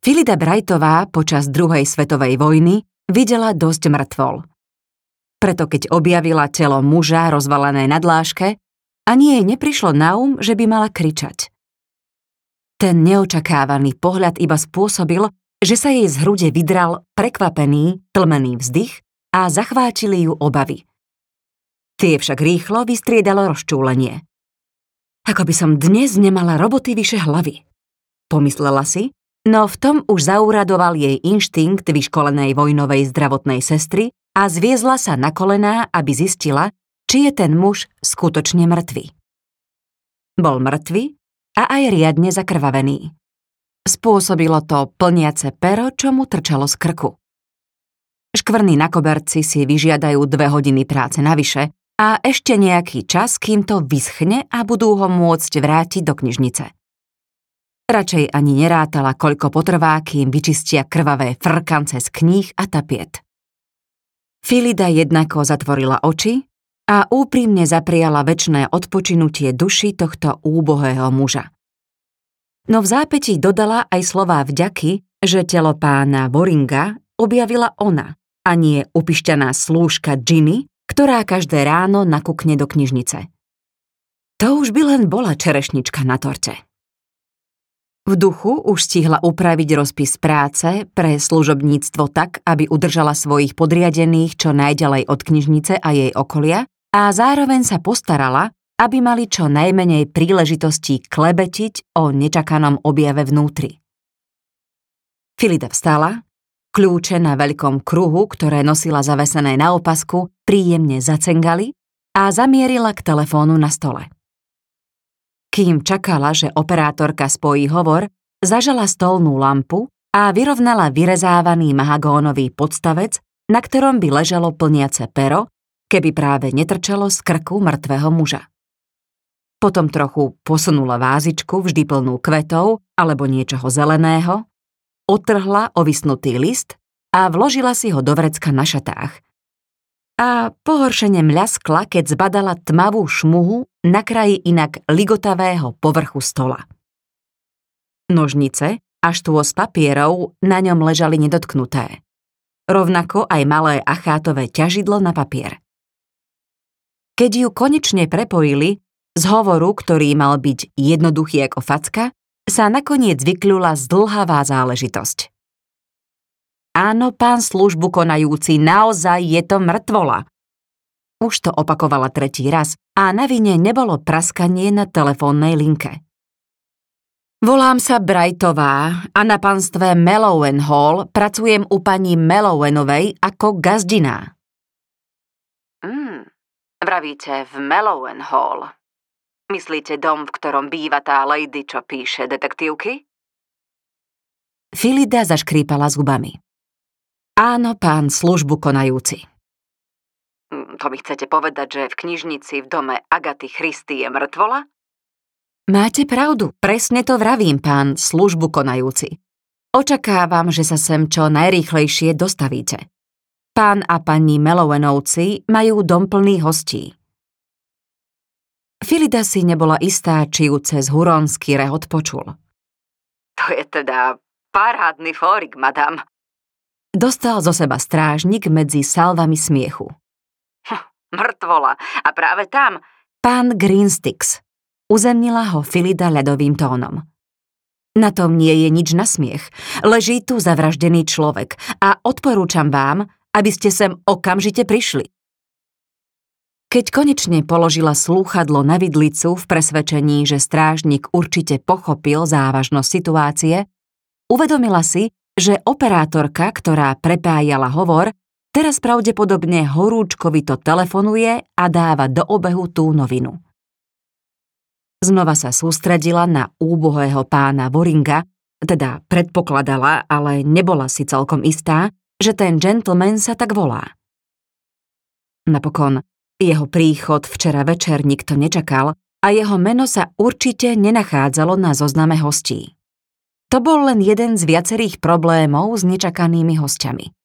Philida Brightová počas druhej svetovej vojny videla dosť mŕtvol. Preto keď objavila telo muža rozvalené na dláške, ani jej neprišlo na že by mala kričať. Ten neočakávaný pohľad iba spôsobil, že sa jej z hrude vydral prekvapený, tlmený vzdych a zachvátili ju obavy. Tie však rýchlo vystriedalo rozčúlenie. Ako by som dnes nemala roboty vyše hlavy, pomyslela si, no v tom už zauradoval jej inštinkt vyškolenej vojnovej zdravotnej sestry a zviezla sa na kolená, aby zistila, či je ten muž skutočne mŕtvy. Bol mŕtvy a aj riadne zakrvavený. Spôsobilo to plniace pero, čo mu trčalo z krku. Škvrny na koberci si vyžiadajú 2 hodiny práce navyše a ešte nejaký čas, kým to vyschne a budú ho môcť vrátiť do knižnice. Radšej ani nerátala, koľko potrvá, kým vyčistia krvavé frkance z kníh a tapiet. Philida jednako zatvorila oči a úprimne zapriala večné odpočinutie duši tohto úbohého muža. No v zápätí dodala aj slová vďaky, že telo pána Waringa objavila ona, a nie upišťaná slúžka Ginny, ktorá každé ráno nakukne do knižnice. To už by len bola čerešnička na torte. V duchu už stihla upraviť rozpis práce pre služobníctvo tak, aby udržala svojich podriadených čo najďalej od knižnice a jej okolia a zároveň sa postarala, aby mali čo najmenej príležitostí klebetiť o nečakanom objave vnútri. Philida vstala, kľúče na veľkom kruhu, ktoré nosila zavesené na opasku, príjemne zacengali a zamierila k telefónu na stole. Kým čakala, že operátorka spojí hovor, zažala stolnú lampu a vyrovnala vyrezávaný mahagónový podstavec, na ktorom by ležalo plniace pero, keby práve netrčalo z krku mŕtvého muža. Potom trochu posunula vázičku vždy plnú kvetov alebo niečoho zeleného, odtrhla ovisnutý list a vložila si ho do vrecka na šatách. A pohoršene mľaskla, keď zbadala tmavú šmuhu na kraji inak ligotavého povrchu stola. Nožnice a štôs papierov na ňom ležali nedotknuté. Rovnako aj malé achátové ťažidlo na papier. Keď ju konečne prepojili, z hovoru, ktorý mal byť jednoduchý ako facka, sa nakoniec vykľula zdĺhavá záležitosť. Áno, pán službu konajúci, naozaj je to mŕtvola. Už to opakovala 3. raz a na vine nebolo praskanie na telefónnej linke. Volám sa Brightová a na panstve Mellowen Hall pracujem u pani Mellowenovej ako gazdiná. Vravíte v Mellowen Hall. Myslíte dom, v ktorom býva tá lady, čo píše detektívky? Philida zaškrípala zubami. Áno, pán službu konajúci. To mi chcete povedať, že v knižnici v dome Agaty Christie je mŕtvola? Máte pravdu, presne to vravím, pán službu konajúci. Očakávam, že sa sem čo najrýchlejšie dostavíte. Pán a pani Mellowenovci majú dom plný hostí. Philida si nebola istá, či ju cez huronský rehot počul. To je teda parádny fórik, madam. Dostal zo seba strážnik medzi salvami smiechu. Mŕtvola. A práve tam... Pán Greensticks. Uzemnila ho Philida ľadovým tónom. Na tom nie je nič na smiech. Leží tu zavraždený človek a odporúčam vám, aby ste sem okamžite prišli. Keď konečne položila slúchadlo na vidlicu v presvedčení, že strážnik určite pochopil závažnosť situácie, uvedomila si, že operátorka, ktorá prepájala hovor, teraz pravdepodobne horúčkovito telefonuje a dáva do obehu tú novinu. Znova sa sústredila na úbohého pána Waringa, teda predpokladala, ale nebola si celkom istá, že ten gentleman sa tak volá. Napokon, jeho príchod včera večer nikto nečakal a jeho meno sa určite nenachádzalo na zozname hostí. To bol len jeden z viacerých problémov s nečakanými hosťami.